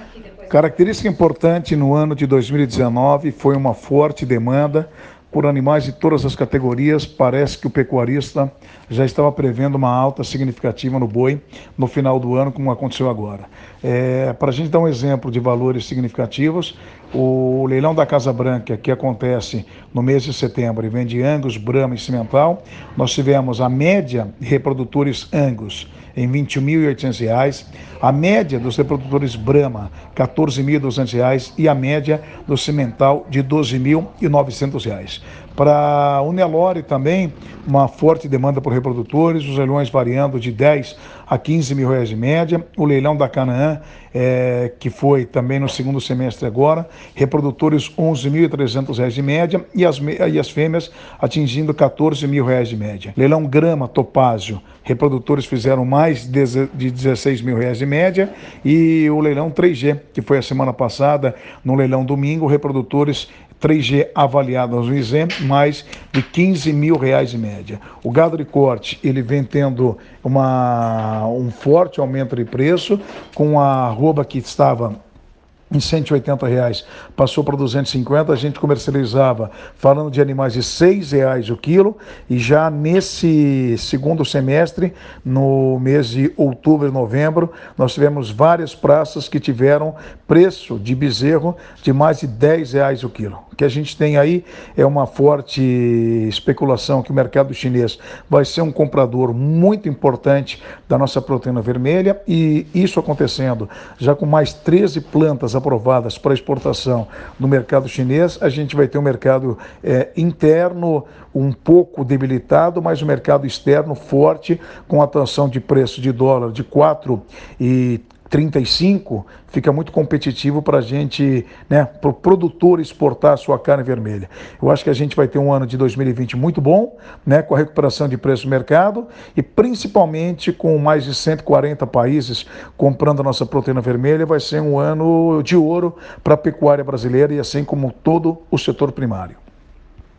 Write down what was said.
Característica importante no ano de 2019 foi uma forte demanda por animais de todas as categorias. Parece que o pecuarista já estava prevendo uma alta significativa no boi no final do ano, como aconteceu agora. Para a gente dar um exemplo de valores significativos, o leilão da Casa Branca, que acontece no mês de setembro e vende Angus, Brahma e Cimental, nós tivemos a média de reprodutores Angus em R$ 21.800, a média dos reprodutores Brahma R$ 14.200 e a média do Cimental de R$ 12.900. Para o Nelore também, uma forte demanda por reprodutores, os leilões variando de 10 a 15 mil reais de média. O leilão da Canaã, que foi também no segundo semestre agora, reprodutores R$ 11.300 de média e as fêmeas atingindo R$ 14 mil reais de média. Leilão Grama Topázio, reprodutores fizeram mais de 16 mil reais de média, e o leilão 3G, que foi a semana passada, no leilão domingo, reprodutores 3G avaliados no ISEM, mais de 15 mil reais de média. O gado de corte, ele vem tendo um forte aumento de preço, com a arroba que estava em R$ 180, passou para 250, a gente comercializava falando de animais de R$ 6 o quilo, e já nesse segundo semestre, no mês de outubro e novembro, nós tivemos várias praças que tiveram preço de bezerro de mais de R$ 10 o quilo. O que a gente tem aí é uma forte especulação que o mercado chinês vai ser um comprador muito importante da nossa proteína vermelha, e isso acontecendo já com mais 13 plantas aprovadas para exportação no mercado chinês, a gente vai ter um mercado interno um pouco debilitado, mas um mercado externo forte, com atuação de preço de dólar de 4,35, fica muito competitivo para a gente, para o produtor exportar a sua carne vermelha. Eu acho que a gente vai ter um ano de 2020 muito bom, com a recuperação de preço do mercado, e principalmente com mais de 140 países comprando a nossa proteína vermelha. Vai ser um ano de ouro para a pecuária brasileira, e assim como todo o setor primário.